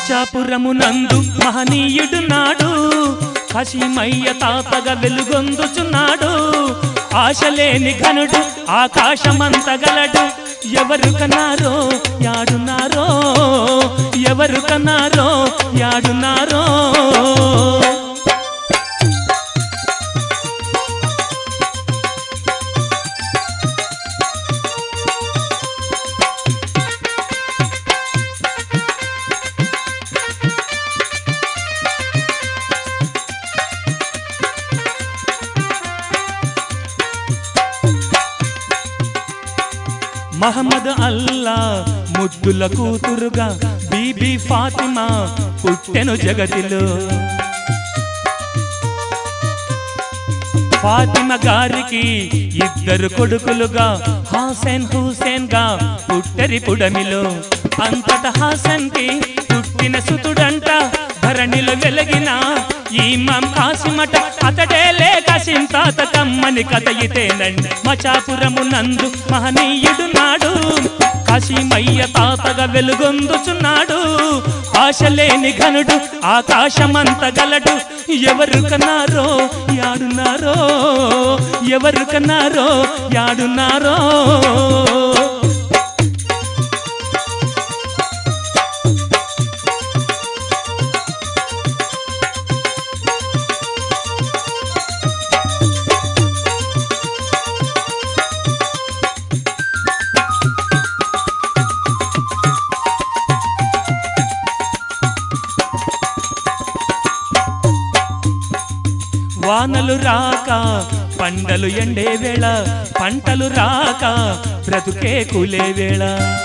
మచాపురమునందు మహనీయుడు నాడు కాశీమయ్య తాతగా వెలుగొందుచున్నాడు. ఆశలేని ఘనుడు ఆకాశమంత గలడు. ఎవరు కన్నారో యాడున్నారో, ఎవరు కన్నారో యాడున్నారో. మహమ్మద్ అల్లా ముద్దుల కూతురుగా బీబీ ఫాతిమా పుట్టెను జగతిలో. ఫాతిమా గారికి ఇద్దరు కొడుకులుగా హసన్ హుసేన్ గా పుట్టరి పుడమిలో. అంతట హసన్ కి పుట్టిన సుతుడంట ధరణిలో వెలిగిన ఇమాం కాసిమట. అతడేలే కాసిం తాత కమ్మని కథ ఇతేనండి. మచాపురమునందు మహనీయుడు నాడు కాశీమయ్య తాతగా వెలుగొందుచున్నాడు. ఆశలేని ఘనుడు ఆకాశమంత గలడు. ఎవరు కన్నారో యాడున్నారో, ఎవరు కన్నారో యాడున్నారో. వానలు రాక పంటలు ఎండే వేళ, పంటలు రాక బ్రతుకే కూలే వేళ.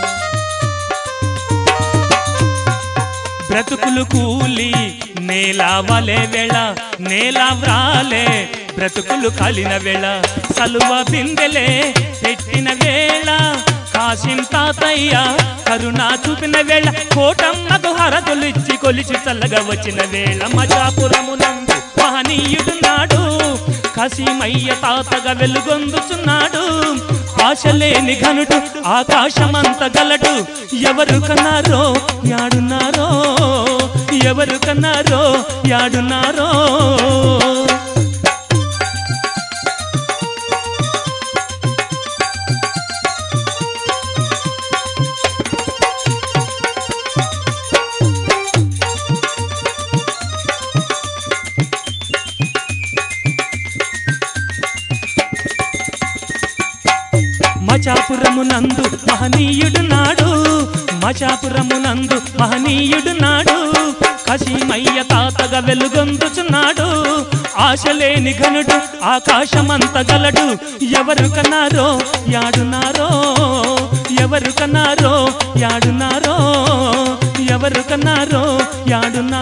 బ్రతుకులు కూలి నేల వలే వేళ, నేల వ్రాలే బ్రతుకులు కాలిన వేళ. సలువ బిందెలే పెట్టిన వేళ కాసిం తాతయ్య కరుణ చూపిన వేళ. కోటమ్మకు హరతులు ఇచ్చి కొలిచి చల్లగా వచ్చిన వేళ. మచాపురమునందు మహనీయుడు నాడు కాశీమయ్య తాతగా వెలుగొందుచున్నాడు. ఆశలేని ఘనుడు ఆకాశమంత గలడు. ఎవరు కన్నారో యాడున్నారో, ఎవరు కన్నారో యాడున్నారో. మచాపురమునందు మహనీయుడు నాడు, మచాపురమునందు మహనీయుడు నాడు కాశీమయ్య తాతగా వెలుగొందుచున్నాడు. ఆశలేని ఘనుడు ఆకాశమంత గలడు. ఎవరు కన్నారో యాడున్నారో, ఎవరు కన్నారో యాడున్నారో, ఎవరు కన్నారో యాడున్నారో.